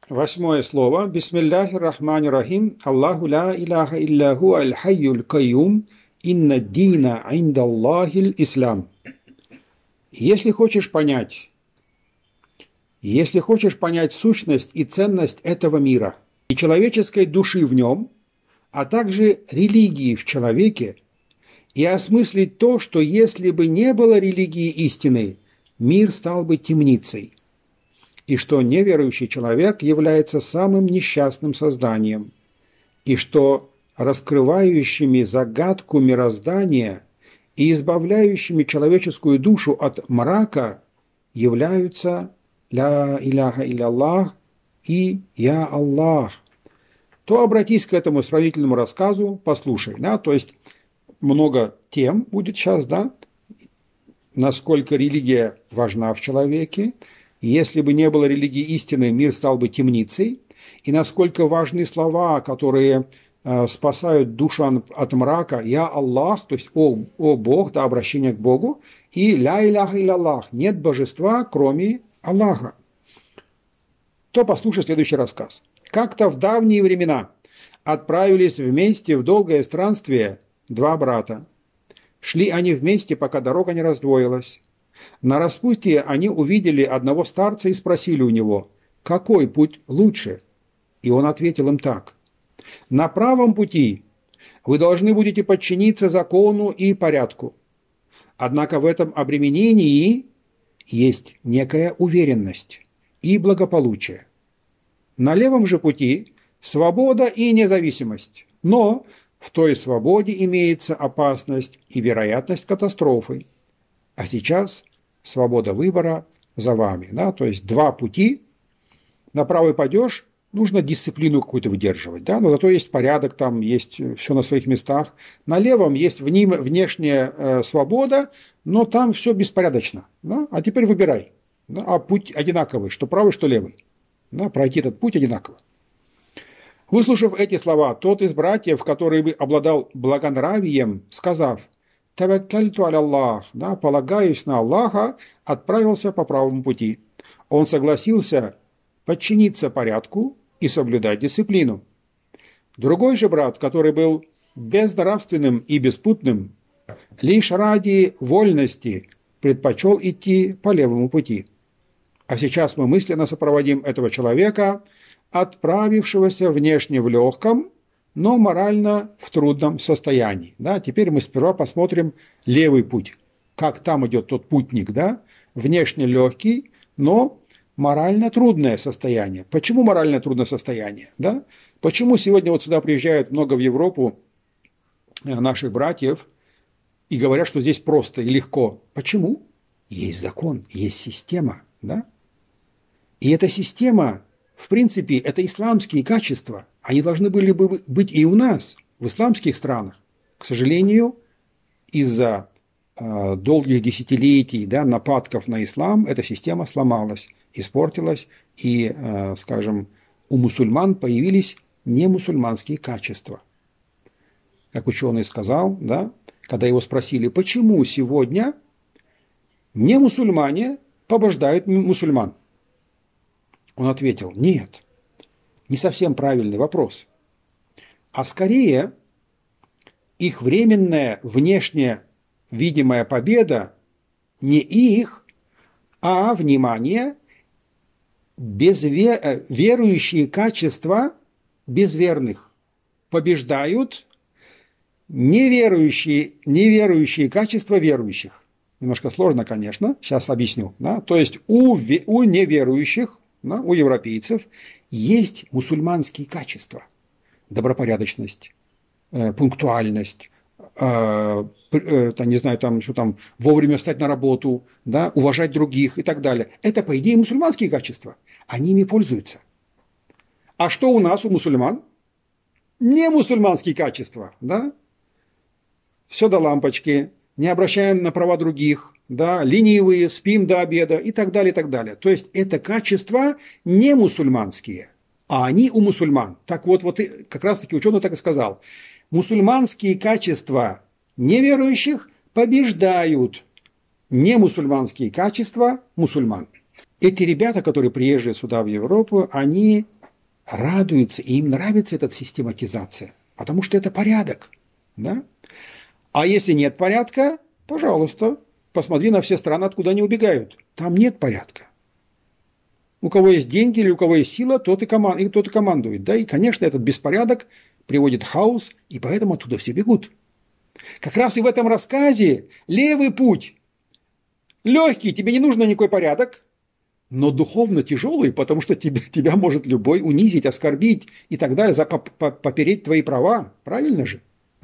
Восьмое слово. Бисмиллахир рахманир рахим. Аллаху ла иляха илляху аль-хайюль кайюм. Инна дина индаллахиль ислам. Если хочешь понять сущность и ценность этого мира и человеческой души в нем, а также религии в человеке, и осмыслить то, что если бы не было религии истины, мир стал бы темницей, и что неверующий человек является самым несчастным созданием, и что раскрывающими загадку мироздания и избавляющими человеческую душу от мрака являются «Ля иляха илlallah» и «Я Аллах», то обратись к этому сравнительному рассказу, послушай. Да? То есть много тем будет сейчас, да? Насколько религия важна в человеке. Если бы не было религии истины, мир стал бы темницей. И насколько важны слова, которые спасают душу от мрака, «Я Аллах», то есть «О Бог», да, обращение к Богу, и «Ля иляха илlallah», нет божества, кроме Аллаха. То послушай следующий рассказ. Как-то в давние времена отправились вместе в долгое странствие два брата. Шли они вместе, пока дорога не раздвоилась. На распутье они увидели одного старца и спросили у него, какой путь лучше? И он ответил им так. На правом пути вы должны будете подчиниться закону и порядку. Однако в этом обременении есть некая уверенность и благополучие. На левом же пути свобода и независимость, но в той свободе имеется опасность и вероятность катастрофы. А сейчас свобода выбора за вами. Да? То есть два пути. На правый пойдешь, нужно дисциплину какую-то выдерживать. Да? Но зато есть порядок, там есть все на своих местах. На левом есть внешняя свобода, но там все беспорядочно. Да? А теперь выбирай. Да? А путь одинаковый, что правый, что левый. Да? Пройти этот путь одинаково. Выслушав эти слова, тот из братьев, который бы обладал благонравием, сказав «Таваккальту аля Аллах», да, «полагаюсь на Аллаха», отправился по правому пути. Он согласился подчиниться порядку и соблюдать дисциплину. Другой же брат, который был безнравственным и беспутным, лишь ради вольности предпочел идти по левому пути. А сейчас мы мысленно сопроводим этого человека, отправившегося внешне в легком, но морально в трудном состоянии. Да? Теперь мы сперва посмотрим левый путь, как там идет тот путник, да? Внешне легкий, но морально трудное состояние. Почему морально трудное состояние? Да? Почему сегодня вот сюда приезжают много в Европу наших братьев и говорят, что здесь просто и легко? Почему? Есть закон, есть система. Да? И эта система, в принципе, это исламские качества. Они должны были бы быть и у нас, в исламских странах. К сожалению, из-за долгих десятилетий, да, нападков на ислам, эта система сломалась, испортилась, и, скажем, у мусульман появились немусульманские качества. Как ученый сказал, да, когда его спросили, почему сегодня немусульмане побеждают мусульман, он ответил, нет, не совсем правильный вопрос, а скорее их временная внешне видимая победа не их, а, внимание, верующие качества безверных побеждают неверующие качества верующих. Немножко сложно, конечно, сейчас объясню. Да? То есть у неверующих, да, у европейцев есть мусульманские качества. Добропорядочность, пунктуальность, не знаю, там, что там, вовремя встать на работу, да, уважать других и так далее. Это, по идее, мусульманские качества. Они ими пользуются. А что у нас, у мусульман? Не мусульманские качества, да? Все до лампочки, не обращаем на права других, да, ленивые, спим до обеда и так далее, и так далее. То есть это качества не мусульманские, а они у мусульман. Так вот как раз-таки ученый так и сказал. Мусульманские качества неверующих побеждают немусульманские качества мусульман. Эти ребята, которые приезжают сюда в Европу, они радуются, и им нравится эта систематизация, потому что это порядок. Да? А если нет порядка, пожалуйста, посмотри на все страны, откуда они убегают. Там нет порядка. У кого есть деньги или у кого есть сила, тот и командует. Да? И, конечно, этот беспорядок приводит в хаос, и поэтому оттуда все бегут. Как раз и в этом рассказе левый путь. Легкий, тебе не нужно никакой порядок, но духовно тяжелый, потому что тебя может любой унизить, оскорбить и так далее, попереть твои права. Правильно же?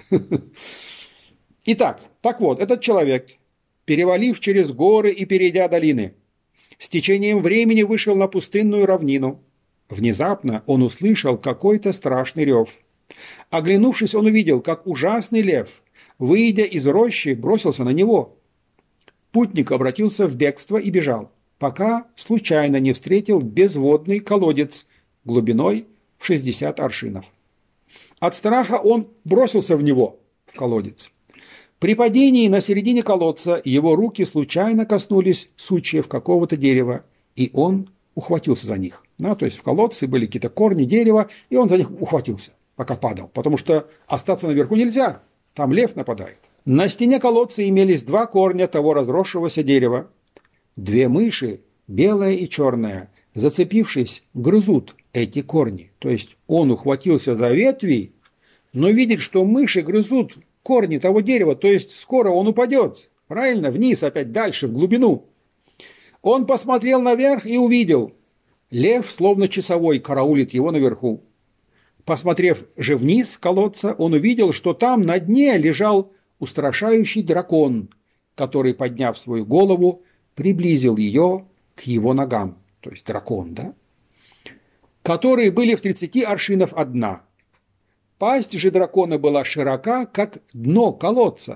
Итак, так вот, этот человек, перевалив через горы и перейдя долины, с течением времени вышел на пустынную равнину. Внезапно он услышал какой-то страшный рев. Оглянувшись, он увидел, как ужасный лев, выйдя из рощи, бросился на него. Путник обратился в бегство и бежал, пока случайно не встретил безводный колодец глубиной в 60 аршинов. От страха он бросился в него, в колодец. При падении на середине колодца его руки случайно коснулись сучьев какого-то дерева, и он ухватился за них. То есть в колодце были какие-то корни дерева, и он за них ухватился, пока падал, потому что остаться наверху нельзя, там лев нападает. На стене колодца имелись два корня того разросшегося дерева. Две мыши, белая и черная, зацепившись, грызут эти корни. То есть он ухватился за ветви, но видит, что мыши грызут корни того дерева, то есть скоро он упадет, правильно, вниз, опять дальше, в глубину. Он посмотрел наверх и увидел, лев, словно часовой, караулит его наверху. Посмотрев же вниз колодца, он увидел, что там на дне лежал устрашающий дракон, который, подняв свою голову, приблизил ее к его ногам, то есть дракон, да, которые были в 30 аршинов от дна. Пасть же дракона была широка, как дно колодца.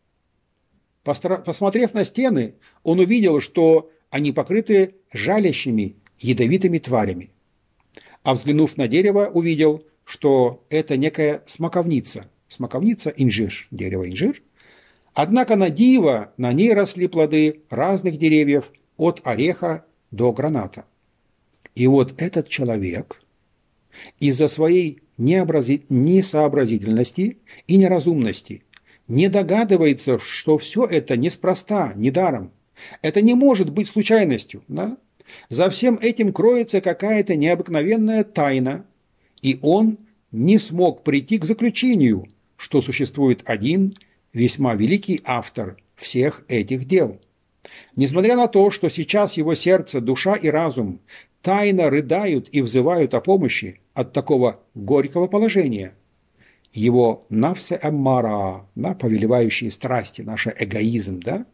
Посмотрев на стены, он увидел, что они покрыты жалящими, ядовитыми тварями. А взглянув на дерево, увидел, что это некая смоковница. Смоковница – инжир, дерево инжир. Однако на диво на ней росли плоды разных деревьев от ореха до граната. И вот этот человек из-за своей несообразительности и неразумности не догадывается, что все это неспроста, недаром. Это не может быть случайностью. Да? За всем этим кроется какая-то необыкновенная тайна, и он не смог прийти к заключению, что существует один весьма великий автор всех этих дел. Несмотря на то, что сейчас его сердце, душа и разум тайно рыдают и взывают о помощи от такого горького положения, его нафсе аммара, повелевающие страсти, наш эгоизм, да,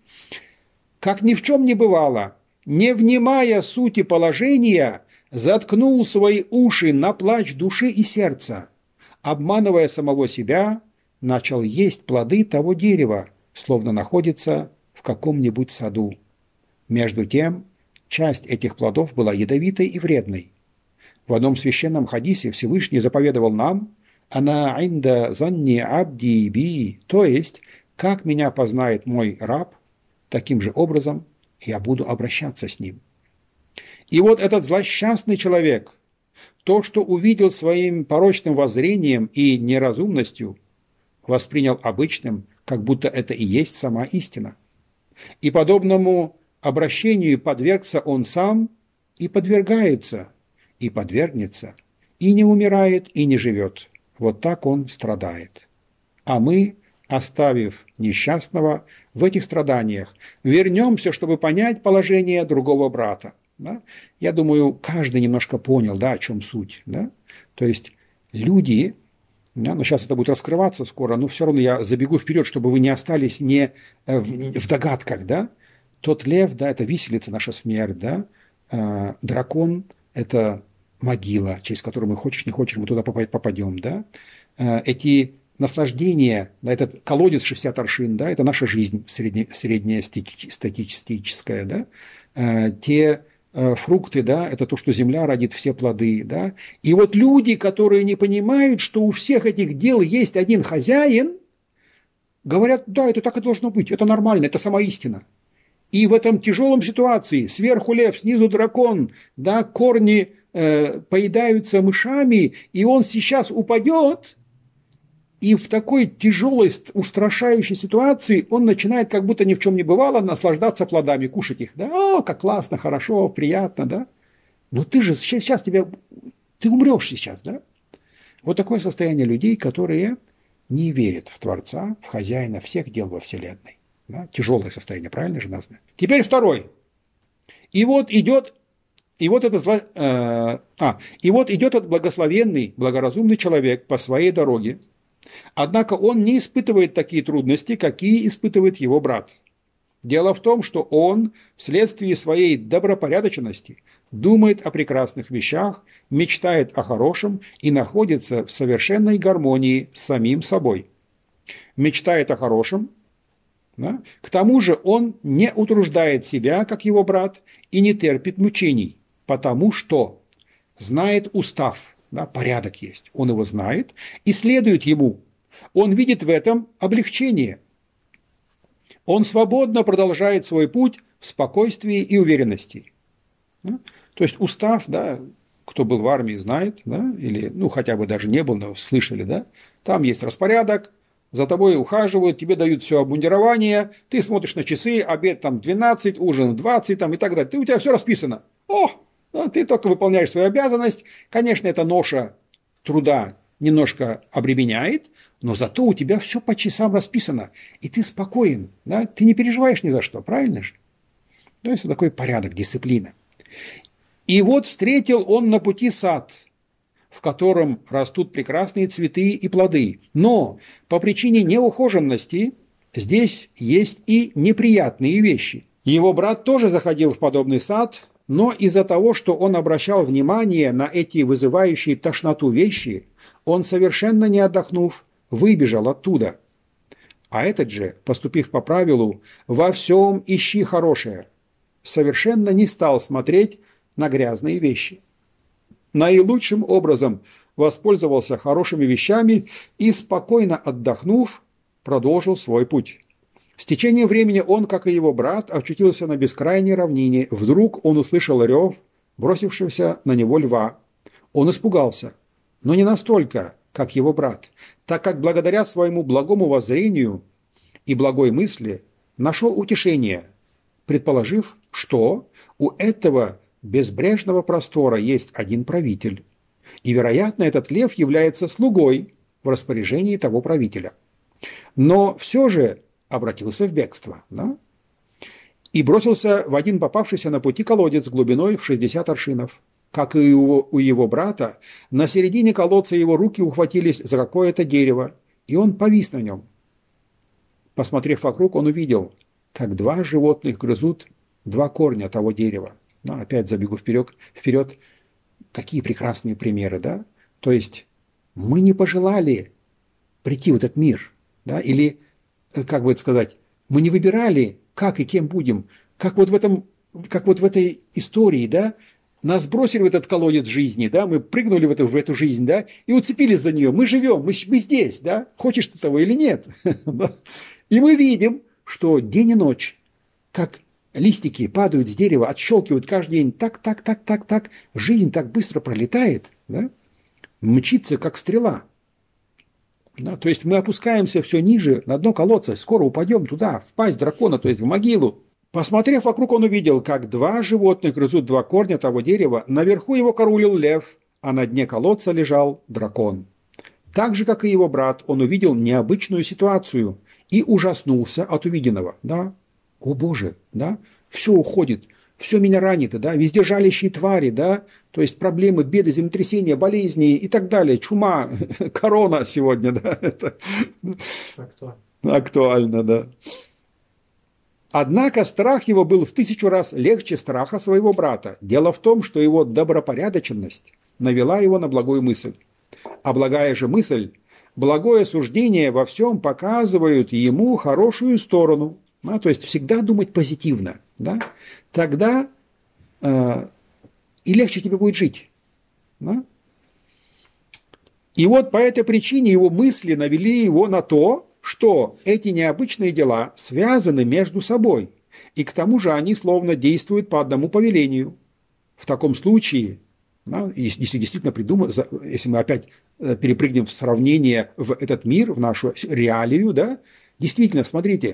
как ни в чем не бывало, не внимая сути положения, заткнул свои уши на плач души и сердца, обманывая самого себя, начал есть плоды того дерева, словно находится в каком-нибудь саду. Между тем, часть этих плодов была ядовитой и вредной. В одном священном хадисе Всевышний заповедовал нам «Ана инда занни абди би», то есть «Как меня познает мой раб, таким же образом я буду обращаться с ним». И вот этот злосчастный человек, то, что увидел своим порочным воззрением и неразумностью, воспринял обычным, как будто это и есть сама истина. И подобному обращению подвергся он сам и подвергается, и подвергнется, и не умирает, и не живет. Вот так он страдает. А мы, оставив несчастного в этих страданиях, вернемся, чтобы понять положение другого брата. Да? Я думаю, каждый немножко понял, да, о чем суть. Да? То есть люди, да, но сейчас это будет раскрываться скоро, но все равно я забегу вперед, чтобы вы не остались не в догадках. Да? Тот лев, да, это виселица, наша смерть. Да? Дракон – это могила, через которую мы хочешь не хочешь, мы туда попадем. Да? Эти наслаждения, да, этот колодец 60 аршин, да, это наша жизнь средняя статистическая. Да? Те фрукты, да, это то, что земля родит все плоды, да. И вот люди, которые не понимают, что у всех этих дел есть один хозяин, говорят, да, это так и должно быть, это нормально, это сама истина. И в этом тяжелом ситуации, сверху лев, снизу дракон, да, корни поедаются мышами, и он сейчас упадет, и в такой тяжелой, устрашающей ситуации он начинает, как будто ни в чем не бывало, наслаждаться плодами, кушать их. Да? О, как классно, хорошо, приятно, да? Но ты же сейчас ты умрешь сейчас, да? Вот такое состояние людей, которые не верят в Творца, в хозяина всех дел во Вселенной. Да? Тяжелое состояние, правильно же названо? Теперь второй. И вот идет этот благословенный, благоразумный человек по своей дороге. Однако он не испытывает такие трудности, какие испытывает его брат. Дело в том, что он вследствие своей добропорядочности думает о прекрасных вещах, мечтает о хорошем и находится в совершенной гармонии с самим собой. Мечтает о хорошем, да? К тому же он не утруждает себя, как его брат, и не терпит мучений, потому что знает устав, да, порядок есть, он его знает и следует ему. Он видит в этом облегчение. Он свободно продолжает свой путь в спокойствии и уверенности. Да? То есть устав, да, кто был в армии, знает, да, или хотя бы даже не был, но слышали, да, там есть распорядок, за тобой ухаживают, тебе дают все обмундирование, ты смотришь на часы, обед там 12, ужин 20 там, и так далее. У тебя все расписано. Ты только выполняешь свою обязанность. Конечно, эта ноша труда немножко обременяет, но зато у тебя все по часам расписано, и ты спокоен, да? Ты не переживаешь ни за что, правильно же? То есть такой порядок, дисциплина. И вот встретил он на пути сад, в котором растут прекрасные цветы и плоды. Но по причине неухоженности здесь есть и неприятные вещи. Его брат тоже заходил в подобный сад, но из-за того, что он обращал внимание на эти вызывающие тошноту вещи, он, совершенно не отдохнув, выбежал оттуда. А этот же, поступив по правилу «во всем ищи хорошее», совершенно не стал смотреть на грязные вещи. Наилучшим образом воспользовался хорошими вещами и, спокойно отдохнув, продолжил свой путь. С течением времени он, как и его брат, очутился на бескрайней равнине. Вдруг он услышал рев, бросившегося на него льва. Он испугался, но не настолько, как его брат, так как благодаря своему благому воззрению и благой мысли нашел утешение, предположив, что у этого безбрежного простора есть один правитель, и, вероятно, этот лев является слугой в распоряжении того правителя. Но все же обратился в бегство, да? И бросился в один попавшийся на пути колодец глубиной в 60 аршинов. Как и у его брата, на середине колодца его руки ухватились за какое-то дерево, и он повис на нем. Посмотрев вокруг, он увидел, как два животных грызут два корня того дерева. Опять забегу вперед. Какие прекрасные примеры, да? То есть мы не пожелали прийти в этот мир, да? Или, как бы это сказать, мы не выбирали, как и кем будем. Как вот в этой истории, да? Нас бросили в этот колодец жизни, да? Мы прыгнули в эту жизнь, да? И уцепились за нее. Мы живем, мы здесь, да? Хочешь ты того или нет? И мы видим, что день и ночь, как листики падают с дерева, отщелкивают каждый день, так, жизнь так быстро пролетает, да? Мчится, как стрела. Да? То есть мы опускаемся все ниже, на дно колодца, скоро упадем туда, в пасть дракона, то есть в могилу. Посмотрев вокруг, он увидел, как два животных грызут два корня того дерева, наверху его караулил лев, а на дне колодца лежал дракон. Так же, как и его брат, он увидел необычную ситуацию и ужаснулся от увиденного, да? О Боже, да, все уходит, все меня ранит, да, везде жалящие твари, да, то есть проблемы, беды, землетрясения, болезни и так далее, чума, корона сегодня, да, это актуально, да. Однако страх его был в 1000 раз легче страха своего брата. Дело в том, что его добропорядочность навела его на благую мысль. А благая же мысль, благое суждение во всем показывают ему хорошую сторону. То есть всегда думать позитивно, да? Тогда и легче тебе будет жить. Да? И вот по этой причине его мысли навели его на то, что эти необычные дела связаны между собой, и к тому же они словно действуют по одному повелению. В таком случае Да? И если действительно придумать, если мы опять перепрыгнем в сравнение в этот мир, в нашу реалию, да, действительно, смотрите,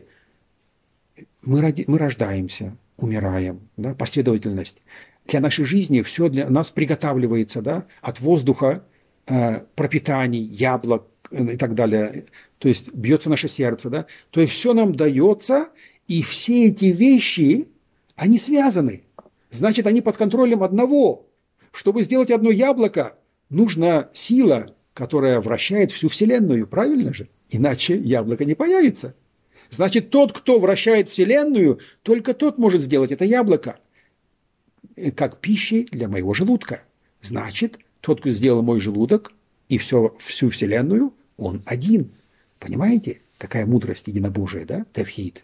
мы рождаемся, умираем, да, последовательность. Для нашей жизни все для нас приготавливается, да, от воздуха, пропитаний, яблок и так далее. То есть бьется наше сердце, да. То есть все нам дается, и все эти вещи, они связаны. Значит, они под контролем одного. Чтобы сделать одно яблоко, нужна сила, которая вращает всю Вселенную, правильно же? Иначе яблоко не появится. Значит, тот, кто вращает Вселенную, только тот может сделать это яблоко, как пищей для моего желудка. Значит, тот, кто сделал мой желудок и всю Вселенную, он один. Понимаете, какая мудрость единобожия, да? Тавхид.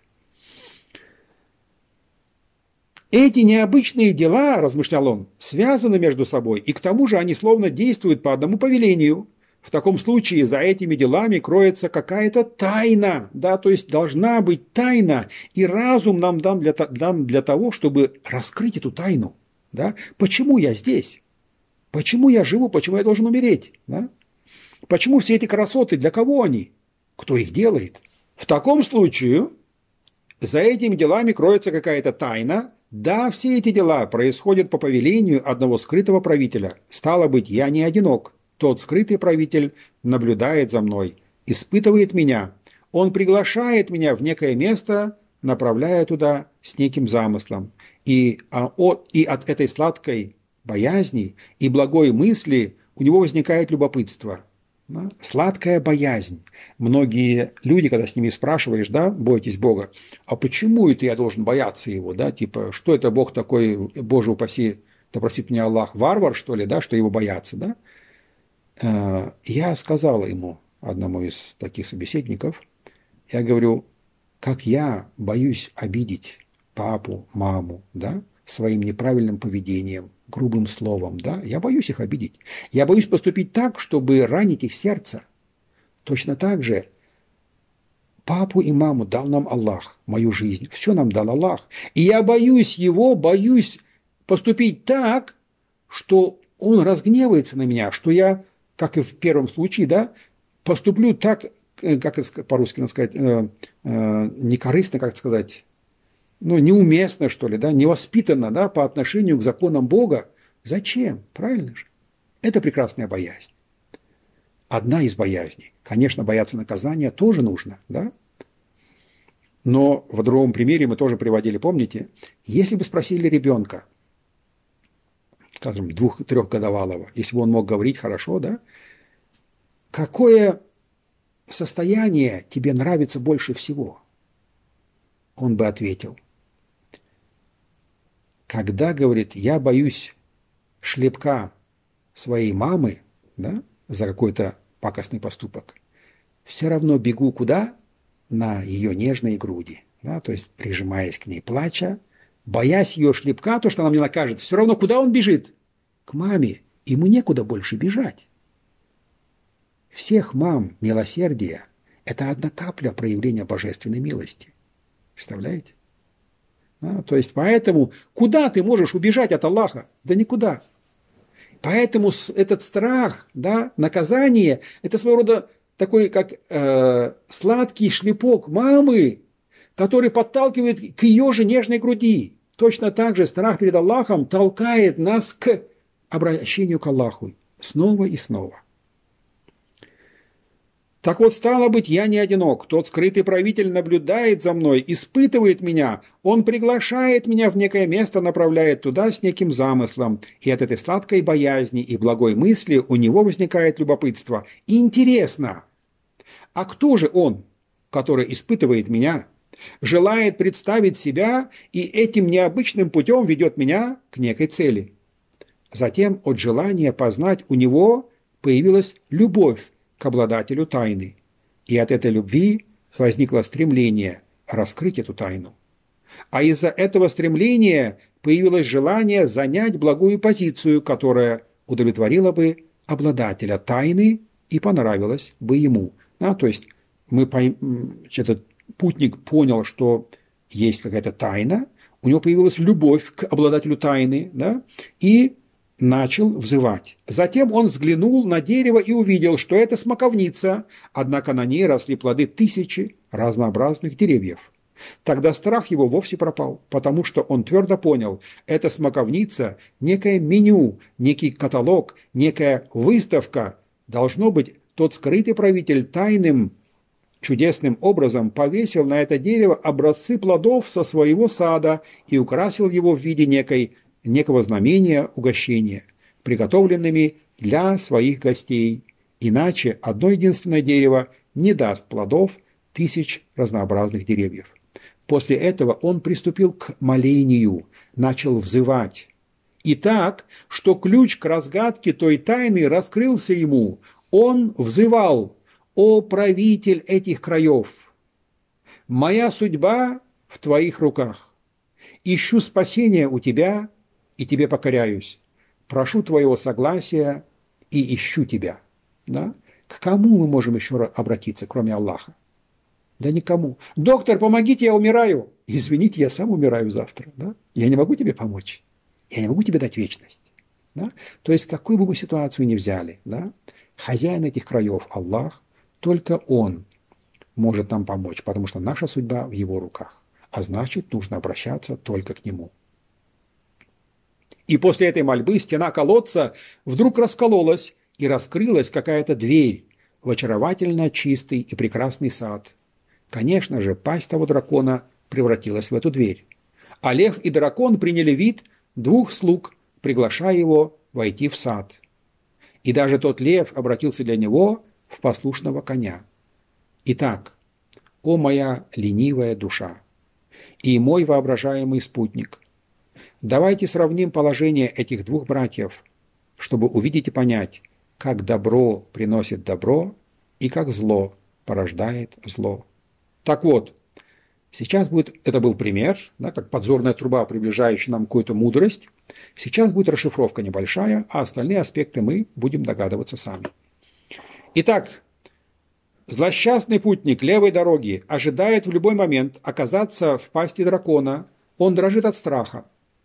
Эти необычные дела, размышлял он, связаны между собой, и к тому же они словно действуют по одному повелению. В таком случае за этими делами кроется какая-то тайна, да, то есть должна быть тайна, и разум нам дан для того, чтобы раскрыть эту тайну. Да? Почему я здесь? Почему я живу? Почему я должен умереть? Да? Почему все эти красоты? Для кого они? Кто их делает? В таком случае за этими делами кроется какая-то тайна. Да, все эти дела происходят по повелению одного скрытого правителя. Стало быть, я не одинок. Тот скрытый правитель наблюдает за мной, испытывает меня. Он приглашает меня в некое место, направляя туда с неким замыслом. И от этой сладкой боязни и благой мысли у него возникает любопытство. Да? Сладкая боязнь. Многие люди, когда с ними спрашиваешь, да, бойтесь Бога, а почему это я должен бояться его, да, типа, что это Бог такой, Боже упаси, да простит меня Аллах, варвар, что ли, да, что его бояться, да? Я сказал ему, одному из таких собеседников, я говорю, как я боюсь обидеть папу, маму, да, своим неправильным поведением, грубым словом, да, я боюсь их обидеть. Я боюсь поступить так, чтобы ранить их сердце. Точно так же папу и маму дал нам Аллах, мою жизнь, все нам дал Аллах. И я боюсь его, боюсь поступить так, что он разгневается на меня, что я, как и в первом случае, да, поступлю так, как по-русски надо сказать, некорыстно, как сказать, ну, неуместно, что ли, да, невоспитанно, да, по отношению к законам Бога. Зачем? Правильно же? Это прекрасная боязнь. Одна из боязней. Конечно, бояться наказания тоже нужно, да? Но в другом примере мы тоже приводили, помните, если бы спросили ребенка, скажем, 2-3-годовалого, если бы он мог говорить хорошо, да, какое состояние тебе нравится больше всего? Он бы ответил, когда, говорит, я боюсь шлепка своей мамы, да, за какой-то пакостный поступок, все равно бегу куда? На ее нежные груди, да, то есть прижимаясь к ней, плача, боясь ее шлепка, то, что она мне накажет, все равно куда он бежит? К маме, ему некуда больше бежать. Всех мам милосердия – это одна капля проявления божественной милости. Представляете? Да, то есть поэтому куда ты можешь убежать от Аллаха? Да никуда. Поэтому этот страх, да, наказание – это своего рода такой, как сладкий шлепок мамы, который подталкивает к ее же нежной груди. Точно так же страх перед Аллахом толкает нас к обращению к Аллаху снова и снова. Так вот, стало быть, я не одинок. Тот скрытый правитель наблюдает за мной, испытывает меня. Он приглашает меня в некое место, направляет туда с неким замыслом. И от этой сладкой боязни и благой мысли у него возникает любопытство. Интересно, а кто же он, который испытывает меня, желает представить себя и этим необычным путем ведет меня к некой цели? Затем от желания познать у него появилась любовь к обладателю тайны, и от этой любви возникло стремление раскрыть эту тайну. А из-за этого стремления появилось желание занять благую позицию, которая удовлетворила бы обладателя тайны и понравилась бы ему. Да, то есть этот путник понял, что есть какая-то тайна, у него появилась любовь к обладателю тайны, да, и начал взывать. Затем он взглянул на дерево и увидел, что это смоковница, однако на ней росли плоды тысячи разнообразных деревьев. Тогда страх его вовсе пропал, потому что он твердо понял, эта смоковница – некое меню, некий каталог, некая выставка. Должно быть, тот скрытый правитель тайным, чудесным образом повесил на это дерево образцы плодов со своего сада и украсил его в виде некого знамения угощения, приготовленными для своих гостей. Иначе одно единственное дерево не даст плодов тысяч разнообразных деревьев. После этого он приступил к молению, начал взывать. И так, что ключ к разгадке той тайны раскрылся ему, он взывал: «О правитель этих краев! Моя судьба в твоих руках. Ищу спасения у тебя, и тебе покоряюсь. Прошу твоего согласия и ищу тебя». Да? К кому мы можем еще обратиться, кроме Аллаха? Да никому. «Доктор, помогите, я умираю». Извините, я сам умираю завтра. Да? Я не могу тебе помочь. Я не могу тебе дать вечность. Да? То есть, какую бы мы ситуацию ни взяли, да? Хозяин этих краев, Аллах, только Он может нам помочь, потому что наша судьба в Его руках. А значит, нужно обращаться только к Нему. И после этой мольбы стена колодца вдруг раскололась, и раскрылась какая-то дверь в очаровательно чистый и прекрасный сад. Конечно же, пасть того дракона превратилась в эту дверь. А лев и дракон приняли вид двух слуг, приглашая его войти в сад. И даже тот лев обратился для него в послушного коня. Итак, о моя ленивая душа и мой воображаемый спутник, давайте сравним положение этих двух братьев, чтобы увидеть и понять, как добро приносит добро и как зло порождает зло. Так вот, сейчас будет, это был пример, да, как подзорная труба, приближающая нам какую-то мудрость. Сейчас будет расшифровка небольшая, а остальные аспекты мы будем догадываться сами. Итак, злосчастный путник левой дороги ожидает в любой момент оказаться в пасти дракона. Он дрожит от страха.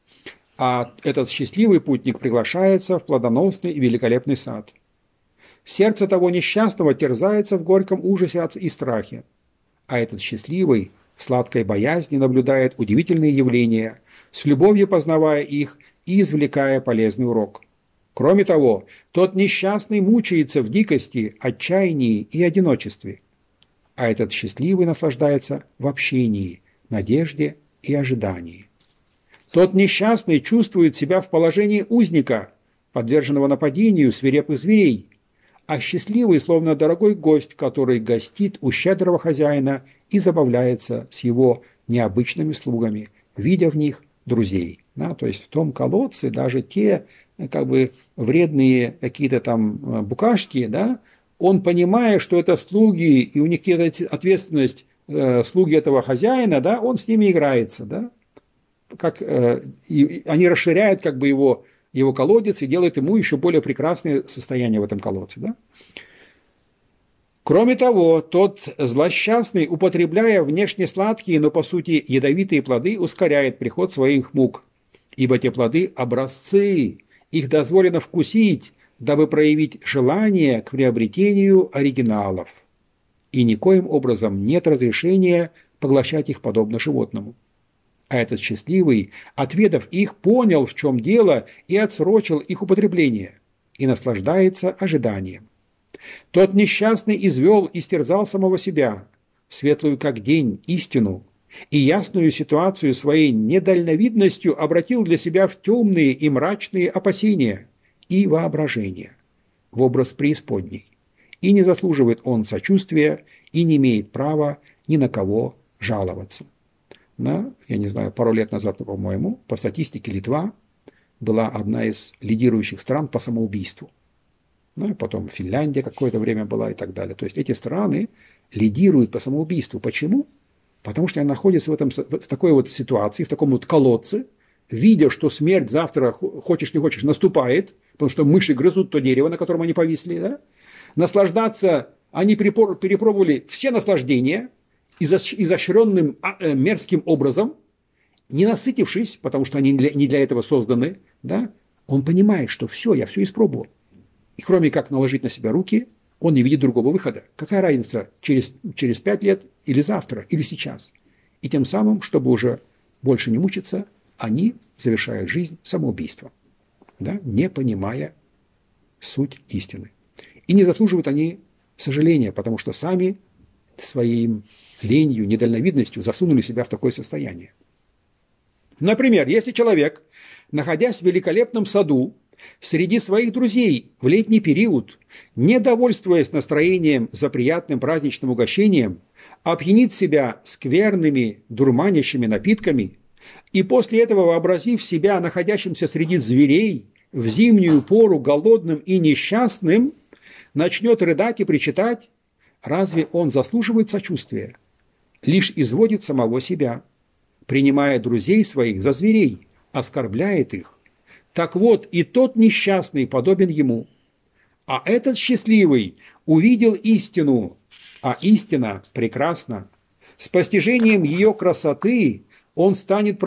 А этот счастливый путник приглашается в плодоносный и великолепный сад. Сердце того несчастного терзается в горьком ужасе и страхе. А этот счастливый в сладкой боязни наблюдает удивительные явления, с любовью познавая их и извлекая полезный урок. Кроме того, тот несчастный мучается в дикости, отчаянии и одиночестве. А этот счастливый наслаждается в общении, надежде и ожидании. Тот несчастный чувствует себя в положении узника, подверженного нападению свирепых зверей, а счастливый словно дорогой гость, который гостит у щедрого хозяина и забавляется с его необычными слугами, видя в них друзей. Да, то есть в том колодце даже те как бы вредные какие-то там букашки, да, он, понимая, что это слуги, и у них какая-то ответственность, слуги этого хозяина, да, он с ними играется, да, как, и они расширяют как бы его колодец и делают ему еще более прекрасное состояние в этом колодце. Да? Кроме того, тот злосчастный, употребляя внешне сладкие, но по сути ядовитые плоды, ускоряет приход своих мук, ибо те плоды – образцы, их дозволено вкусить, дабы проявить желание к приобретению оригиналов. И никоим образом нет разрешения поглощать их подобно животному. А этот счастливый, отведав их, понял, в чем дело, и отсрочил их употребление, и наслаждается ожиданием. Тот несчастный извел и стерзал самого себя, светлую как день истину, и ясную ситуацию своей недальновидностью обратил для себя в темные и мрачные опасения и воображения, в образ преисподней. И не заслуживает он сочувствия, и не имеет права ни на кого жаловаться. Да, я не знаю, пару лет назад, по-моему, по статистике Литва была одна из лидирующих стран по самоубийству. Ну, и потом Финляндия какое-то время была и так далее. То есть эти страны лидируют по самоубийству. Почему? Потому что они находятся в такой вот ситуации, в таком вот колодце, видя, что смерть завтра, хочешь не хочешь, наступает, потому что мыши грызут то дерево, на котором они повисли. Да? Наслаждаться, они перепробовали все наслаждения, изощренным мерзким образом, не насытившись, потому что они не для этого созданы, да, Он понимает, что все, я все испробовал. И кроме как наложить на себя руки, он не видит другого выхода. Какая разница, через 5 лет или завтра, или сейчас? И тем самым, чтобы уже больше не мучиться, они завершают жизнь самоубийством, да, не понимая суть истины. И не заслуживают они сожаления, потому что сами своей ленью, недальновидностью засунули себя в такое состояние. Например, если человек, находясь в великолепном саду, среди своих друзей в летний период, не довольствуясь настроением за приятным праздничным угощением, опьянит себя скверными, дурманящими напитками, и после этого, вообразив себя находящимся среди зверей, в зимнюю пору голодным и несчастным, начнет рыдать и причитать, разве он заслуживает сочувствия? Лишь изводит самого себя, принимая друзей своих за зверей, оскорбляет их. Так вот, и тот несчастный подобен ему. А этот счастливый увидел истину, а истина прекрасна. С постижением ее красоты он станет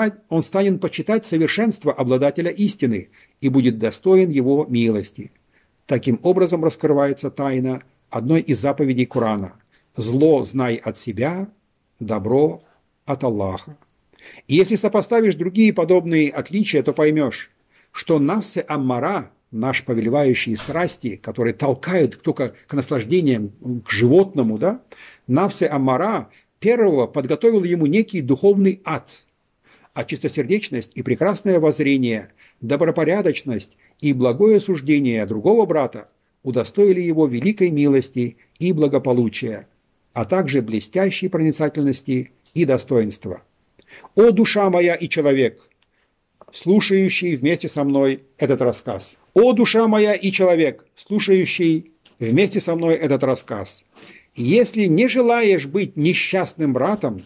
почитать совершенство обладателя истины и будет достоин его милости. Таким образом раскрывается тайна одной из заповедей Корана. Зло знай от себя, добро от Аллаха. И если сопоставишь другие подобные отличия, то поймешь, что нафсе аммара, наш повелевающий страсти, который толкает только к наслаждениям, к животному, да, нафсе аммара первого подготовил ему некий духовный ад, а чистосердечность и прекрасное воззрение, добропорядочность и благое суждение другого брата удостоили его великой милости и благополучия, а также блестящей проницательности и достоинства. «О, душа моя и человек, слушающий вместе со мной этот рассказ! О, душа моя и человек, слушающий вместе со мной этот рассказ! Если не желаешь быть несчастным братом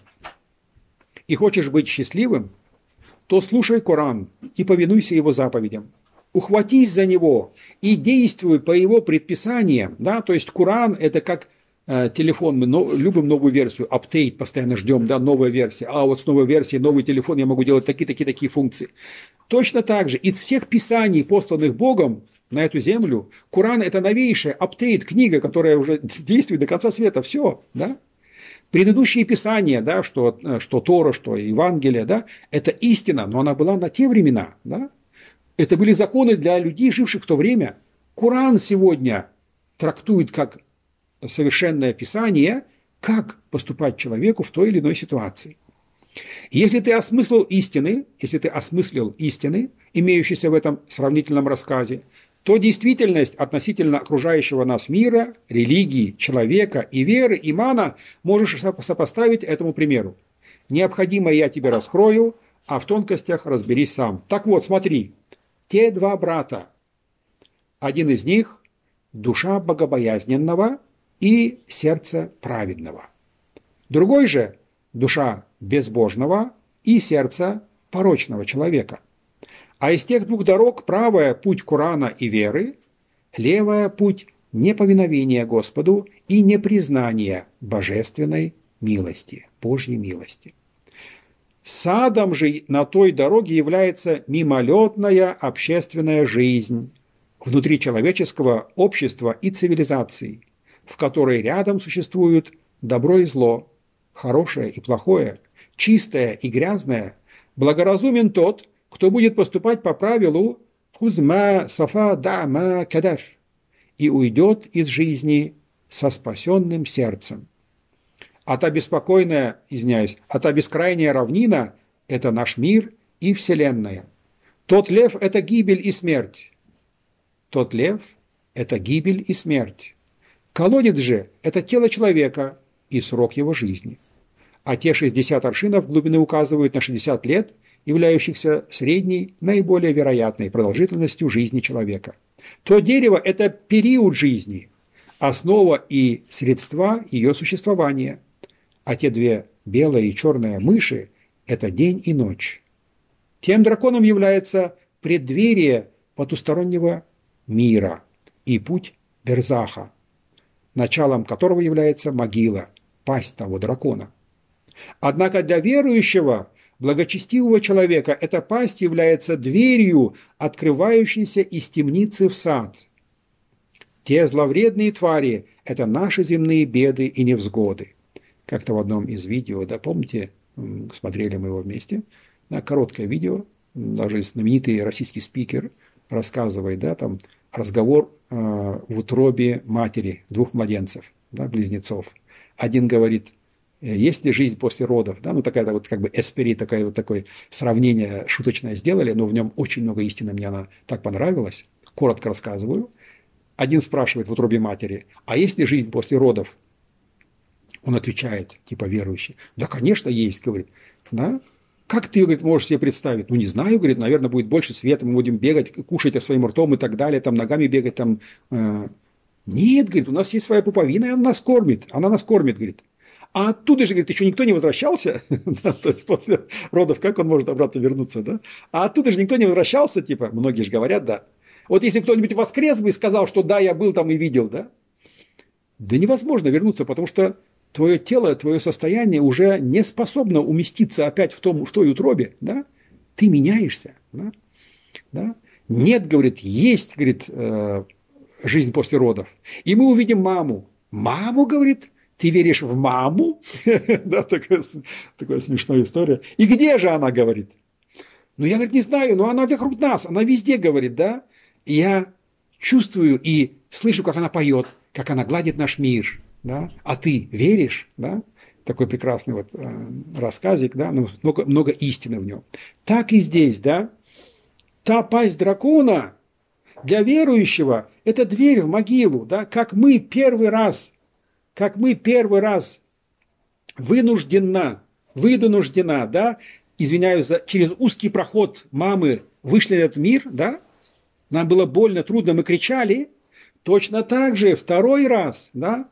и хочешь быть счастливым, то слушай Коран и повинуйся его заповедям. Ухватись за него и действуй по его предписаниям». Да? То есть Коран – это как телефон, мы любим новую версию, апдейт, постоянно ждем, да, новая версия. А вот с новой версией, новый телефон, я могу делать такие функции. Точно так же из всех писаний, посланных Богом на эту землю, Коран – это новейшая апдейт, книга, которая уже действует до конца света. Все, да? Предыдущие писания, да, что Тора, что Евангелие, да, это истина, но она была на те времена. Да? Это были законы для людей, живших в то время. Коран сегодня трактует как совершенное писание, как поступать человеку в той или иной ситуации. Если ты осмыслил истины, имеющиеся в этом сравнительном рассказе, то действительность относительно окружающего нас мира, религии, человека и веры, имана можешь сопоставить этому примеру. Необходимо, я тебе раскрою, а в тонкостях разберись сам. Так вот, смотри, те два брата, один из них – душа богобоязненного и сердце праведного. Другой же – душа безбожного и сердце порочного человека. А из тех двух дорог правая – путь Корана и веры, левая – путь неповиновения Господу и непризнания божественной милости, Божьей милости. Садом же на той дороге является мимолетная общественная жизнь внутри человеческого общества и цивилизации, в которой рядом существуют добро и зло, хорошее и плохое, чистое и грязное. Благоразумен тот, кто будет поступать по правилу «хузма сафа дама кадар» и уйдет из жизни со спасенным сердцем. А та бескрайняя равнина – это наш мир и Вселенная. Тот лев – это гибель и смерть. Тот лев – это гибель и смерть. Колодец же – это тело человека и срок его жизни. А те 60 аршинов глубины указывают на 60 лет, являющихся средней, наиболее вероятной продолжительностью жизни человека. То дерево – это период жизни, основа и средства ее существования. А те две белая и черная мыши – это день и ночь. Тем драконом является преддверие потустороннего мира и путь Берзаха, началом которого является могила, пасть того дракона. Однако для верующего благочестивого человека эта пасть является дверью, открывающейся из темницы в сад. Те зловредные твари – это наши земные беды и невзгоды. Как-то в одном из видео, да, помните, смотрели мы его вместе, да, короткое видео, даже знаменитый российский спикер рассказывает, да, там разговор в утробе матери двух младенцев, да, близнецов. Один говорит, есть ли жизнь после родов, да, ну такая вот как бы эспери, такое сравнение шуточное сделали, но в нем очень много истины, мне она так понравилась, коротко рассказываю. Один спрашивает в утробе матери, а есть ли жизнь после родов? Он отвечает, типа верующий, да, конечно, есть, говорит, да. Как ты, говорит, можешь себе представить? Ну, не знаю, говорит, наверное, будет больше света, мы будем бегать, кушать своим ртом и так далее, там, ногами бегать, там. Нет, говорит, у нас есть своя пуповина, и она нас кормит, говорит. А оттуда же, говорит, еще никто не возвращался, то есть после родов, как он может обратно вернуться, да? А оттуда же никто не возвращался, типа, многие же говорят, да. Вот если кто-нибудь воскрес бы и сказал, что да, я был там и видел, да? Да невозможно вернуться, потому что твое тело, твое состояние уже не способно уместиться опять в той утробе, да? Ты меняешься, да? Да? Нет, говорит, есть, говорит, жизнь после родов. И мы увидим маму. Маму, говорит, ты веришь в маму? Да, такая смешная история. И где же она, говорит? Ну, я, говорит, не знаю, но она вокруг нас, она везде, говорит, да? И я чувствую и слышу, как она поет, как она гладит наш мир, да? А ты веришь, да? Такой прекрасный вот рассказик, да? Ну, много истины в нем. Так и здесь, да? Та пасть дракона для верующего – это дверь в могилу, да? Как мы первый раз вынуждена, да? Извиняюсь, через узкий проход мамы вышли в этот мир, да? Нам было больно, трудно, мы кричали. Точно так же второй раз, да,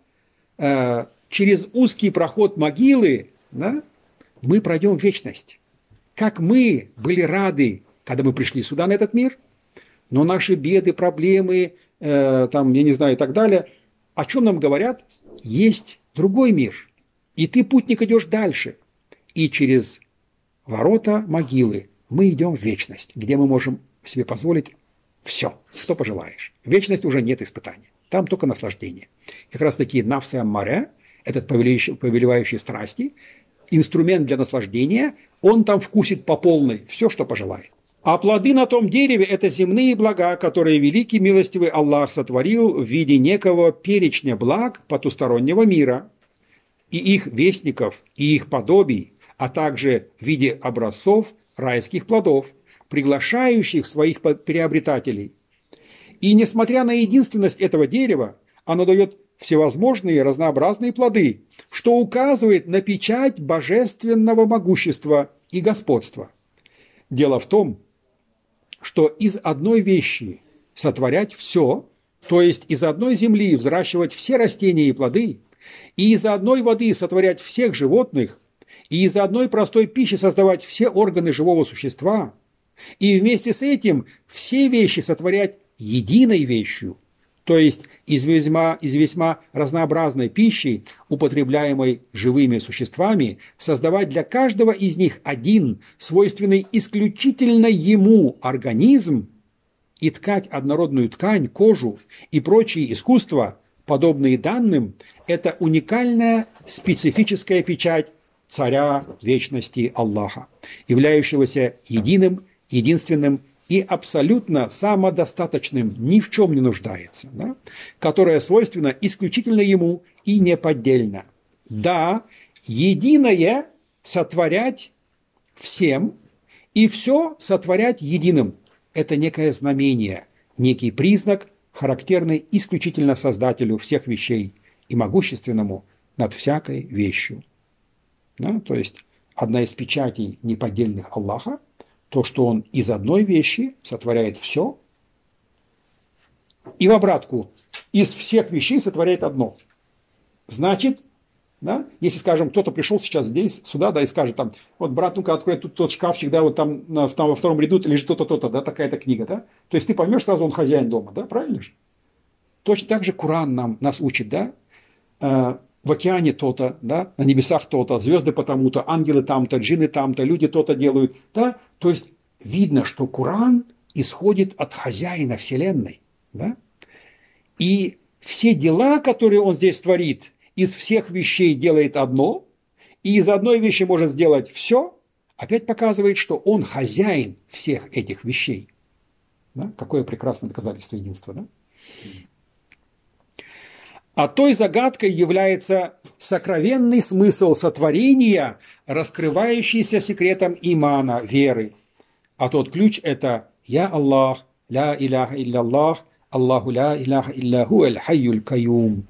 через узкий проход могилы, да, мы пройдем в вечность. Как мы были рады, когда мы пришли сюда, на этот мир, но наши беды, проблемы, там, я не знаю, и так далее, о чем нам говорят? Есть другой мир, и ты, путник, идешь дальше. И через ворота могилы мы идем в вечность, где мы можем себе позволить все, что пожелаешь. В вечности уже нет испытаний. Там только наслаждение. Как раз таки нафс ам-маре, этот повелевающий страсти, инструмент для наслаждения, он там вкусит по полной все, что пожелает. А плоды на том дереве – это земные блага, которые великий милостивый Аллах сотворил в виде некого перечня благ потустороннего мира, и их вестников, и их подобий, а также в виде образцов райских плодов, приглашающих своих приобретателей. И несмотря на единственность этого дерева, оно дает всевозможные разнообразные плоды, что указывает на печать божественного могущества и господства. Дело в том, что из одной вещи сотворять все, то есть из одной земли взращивать все растения и плоды, и из одной воды сотворять всех животных, и из одной простой пищи создавать все органы живого существа, и вместе с этим все вещи сотворять единой вещью, то есть из весьма разнообразной пищи, употребляемой живыми существами, создавать для каждого из них один, свойственный исключительно ему организм, и ткать однородную ткань, кожу и прочие искусства, подобные данным, это уникальная специфическая печать Царя Вечности Аллаха, являющегося единым, единственным и абсолютно самодостаточным, ни в чем не нуждается, да? Которое свойственно исключительно ему и неподдельно. Да, единое сотворять всем и все сотворять единым. Это некое знамение, некий признак, характерный исключительно Создателю всех вещей и могущественному над всякой вещью. Да? То есть одна из печатей неподдельных Аллаха, то, что он из одной вещи сотворяет все, и в обратку, из всех вещей сотворяет одно. Значит, да, если, скажем, кто-то пришел сейчас здесь, сюда, да, и скажет там, вот, брат, ну-ка, открой тут тот шкафчик, да, вот там во втором ряду лежит то-то, то-то, да, такая-то книга, да, то есть ты поймешь сразу, он хозяин дома, да, правильно же? Точно так же Коран нас учит, да, в океане то-то, да, на небесах то-то, звезды потому-то, ангелы там-то, джинны там-то, люди то-то делают, да, то есть видно, что Коран исходит от хозяина Вселенной, да, и все дела, которые он здесь творит, из всех вещей делает одно, и из одной вещи может сделать все, опять показывает, что он хозяин всех этих вещей. Да? Какое прекрасное доказательство единства, да? А той загадкой является сокровенный смысл сотворения, раскрывающийся секретом имана, веры. А тот ключ – это «Я Аллах, ля иляха илля Аллаху ля иляха илляху аль-хайюль каюм».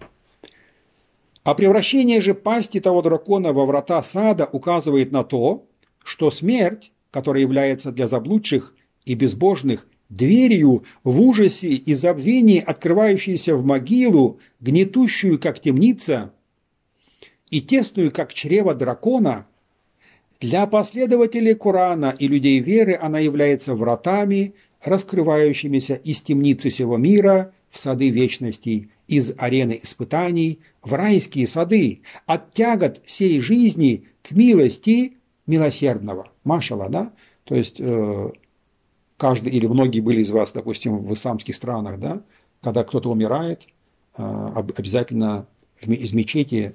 А превращение же пасти того дракона во врата сада указывает на то, что смерть, которая является для заблудших и безбожных дверью в ужасе и забвении, открывающейся в могилу, гнетущую, как темница, и тесную, как чрево дракона, для последователей Корана и людей веры она является вратами, раскрывающимися из темницы сего мира в сады вечностей, из арены испытаний в райские сады, от тягот сей жизни к милости милосердного. Машалла, да? То есть каждый или многие были из вас, допустим, в исламских странах, да? Когда кто-то умирает, обязательно из мечети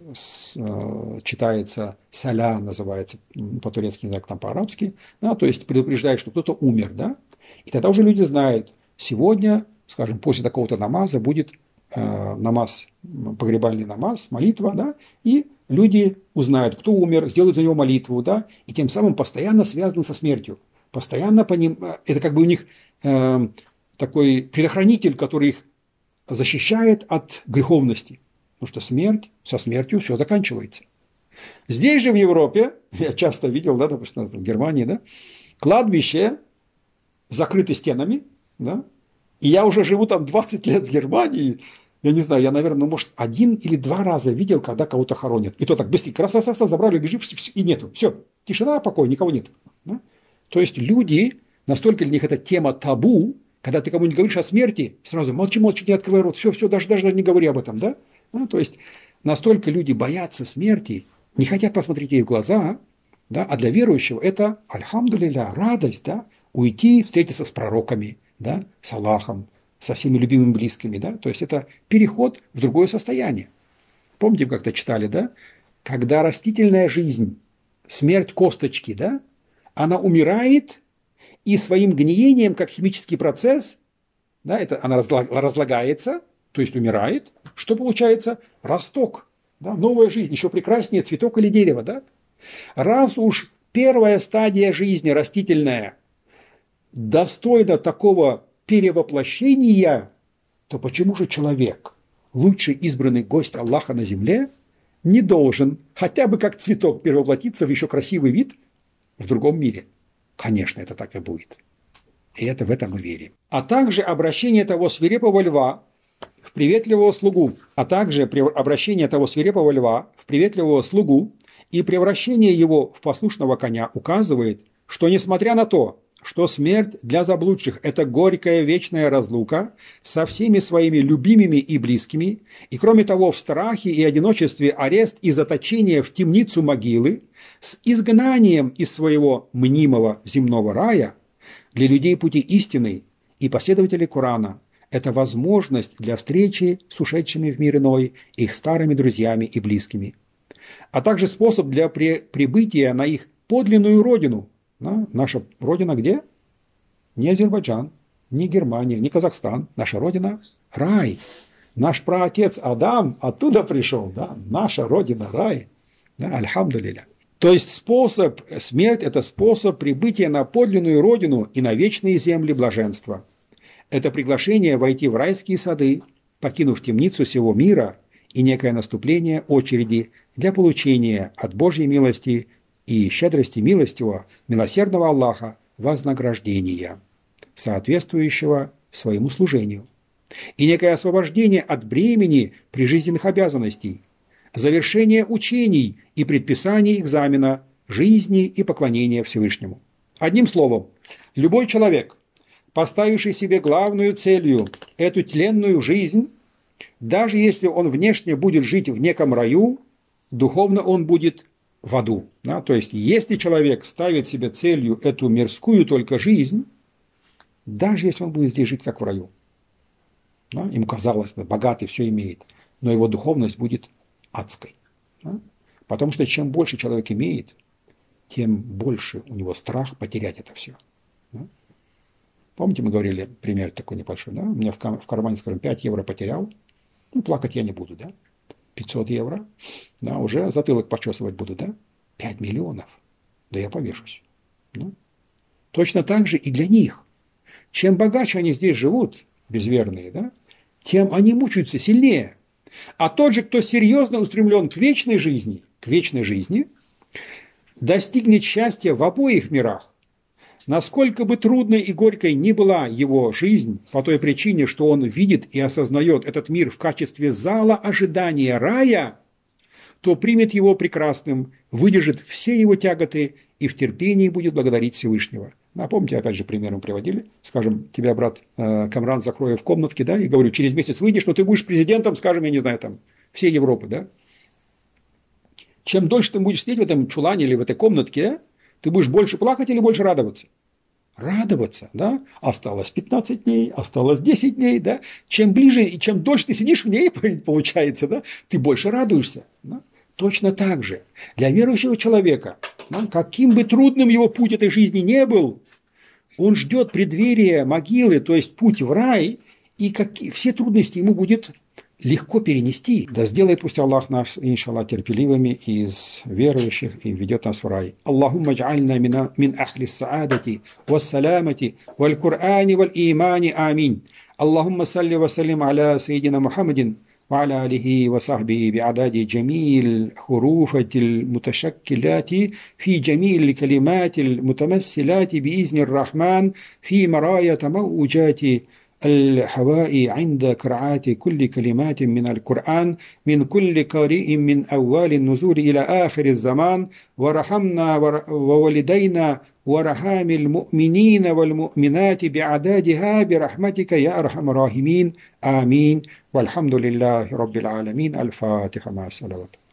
читается саля, называется по-турецки язык, там по-арабски, да? То есть предупреждает, что кто-то умер, да? И тогда уже люди знают, сегодня, скажем, после такого-то намаза будет намаз, погребальный намаз, молитва, да, и люди узнают, кто умер, сделают за него молитву, да, и тем самым постоянно связаны со смертью, постоянно по ним, это как бы у них такой предохранитель, который их защищает от греховности, потому что смерть, со смертью все заканчивается. Здесь же в Европе, я часто видел, да, допустим, в Германии, да, кладбище закрыто стенами, да, и я уже живу там 20 лет в Германии, я не знаю, я, наверное, может, 1 или 2 раза видел, когда кого-то хоронят. И то так быстренько, раз, забрали, бежим, и нету. Все, тишина, покой, никого нет. Да? То есть люди, настолько для них это тема табу, когда ты кому-нибудь говоришь о смерти, сразу молчи, не открывай рот, все, даже не говори об этом, да? Ну, то есть настолько люди боятся смерти, не хотят посмотреть ей в глаза, да? А для верующего это, альхамдулилля, радость, да? Уйти, встретиться с пророками, да? С Аллахом, со всеми любимыми близкими, да? То есть это переход в другое состояние. Помните, как-то читали, да? Когда растительная жизнь, смерть косточки, да? Она умирает, и своим гниением, как химический процесс, да, это она разлагается, то есть умирает, что получается? Росток, да? Новая жизнь, еще прекраснее цветок или дерево, да? Раз уж первая стадия жизни растительная достойна такого перевоплощения, то почему же человек, лучший избранный гость Аллаха на земле, не должен хотя бы как цветок перевоплотиться в еще красивый вид в другом мире? Конечно, это так и будет. И это в этом мы верим. А также обращение того свирепого льва в приветливого слугу, и превращение его в послушного коня указывает, что несмотря на то, что смерть для заблудших – это горькая вечная разлука со всеми своими любимыми и близкими, и кроме того в страхе и одиночестве арест и заточение в темницу могилы с изгнанием из своего мнимого земного рая, для людей пути истины и последователей Корана – это возможность для встречи с ушедшими в мир иной, их старыми друзьями и близкими, а также способ для прибытия на их подлинную родину. Наша родина где? Не Азербайджан, не Германия, не Казахстан. Наша родина – рай. Наш праотец Адам оттуда пришел. Да? Наша родина – рай. Да? Альхамдулилля. То есть смерть – это способ прибытия на подлинную родину и на вечные земли блаженства. Это приглашение войти в райские сады, покинув темницу сего мира, и некое наступление очереди для получения от Божьей милости и щедрости милостивого, милосердного Аллаха вознаграждения, соответствующего своему служению, и некое освобождение от бремени прижизненных обязанностей, завершение учений и предписаний экзамена, жизни и поклонения Всевышнему. Одним словом, любой человек, поставивший себе главную целью эту тленную жизнь, даже если он внешне будет жить в неком раю, духовно он будет в аду. Да? То есть, если человек ставит себе целью эту мирскую только жизнь, даже если он будет здесь жить как в раю, да? Им казалось бы, богатый все имеет, но его духовность будет адской. Да? Потому что чем больше человек имеет, тем больше у него страх потерять это все. Да? Помните, мы говорили пример такой небольшой, да? У меня в кармане, скажем, 5 евро потерял, ну, плакать я не буду, да? 500 евро, да, уже затылок почесывать буду, да? 5 миллионов, да я повешусь. Да? Точно так же и для них. Чем богаче они здесь живут, безверные, да, тем они мучаются сильнее. А тот же, кто серьезно устремлен к вечной жизни, достигнет счастья в обоих мирах. Насколько бы трудной и горькой ни была его жизнь, по той причине, что он видит и осознает этот мир в качестве зала ожидания рая, то примет его прекрасным, выдержит все его тяготы и в терпении будет благодарить Всевышнего. Напомните, опять же, пример мы приводили. Скажем, тебя, брат Камран, закрою в комнатке, да, и говорю, через месяц выйдешь, но ты будешь президентом, скажем, я не знаю, там, всей Европы, да. Чем дольше ты будешь сидеть в этом чулане или в этой комнатке, ты будешь больше плакать или больше радоваться? Радоваться, да? Осталось 15 дней, осталось 10 дней, да? Чем ближе и чем дольше ты сидишь в ней, получается, да, ты больше радуешься. Да? Точно так же для верующего человека, да, каким бы трудным его путь этой жизни не был, он ждет преддверия могилы, то есть путь в рай, и все трудности ему будет легко перенести. Да сделает пусть Аллах нас, иншаллах, терпеливыми из верующих и ведет нас в рай. Аллахумма дж'альна мин ахли саадати вассаламати валь Кур'ани валь имани. Амин. Аллахумма салли ва саллим аля сайидина Мухаммадин وعلى آله وصحبه بعدد جميع الحروف المتشكلات في جميع الكلمات المتمثلات بإذن الرحمن في مرايا موجات الهواء عند قراءة كل كلمات من القرآن من كل قارئ من أول النزول إلى آخر الزمان ورحمنا ووالدينا ورحام المؤمنين والمؤمنات بعدادها برحمتك يا أرحم الراحمين آمين والحمد لله رب العالمين. الفاتحة مع الصلوات.